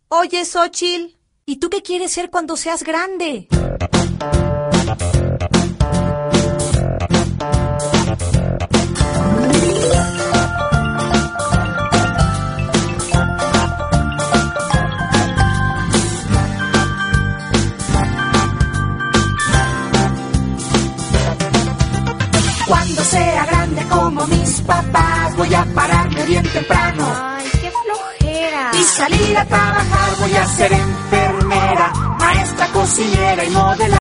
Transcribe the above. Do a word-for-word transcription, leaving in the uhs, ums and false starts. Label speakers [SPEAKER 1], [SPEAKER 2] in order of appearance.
[SPEAKER 1] Oye, Xóchitl,
[SPEAKER 2] ¿y tú qué quieres ser cuando seas grande?
[SPEAKER 3] Cuando sea grande como mis papás, voy a pararme bien temprano.
[SPEAKER 4] Ay, qué flojera.
[SPEAKER 3] Y salir a trabajar, voy a ser enfermera, maestra, cocinera y modelar.